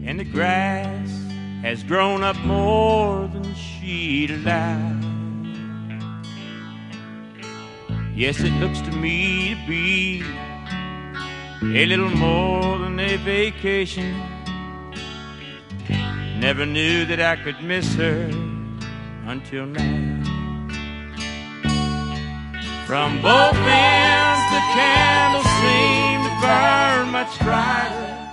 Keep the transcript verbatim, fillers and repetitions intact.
and the grass has grown up more than she'd allow. Yes, it looks to me to be a little more than a vacation. Never knew that I could miss her until now. From both ends the candles seem to burn much brighter,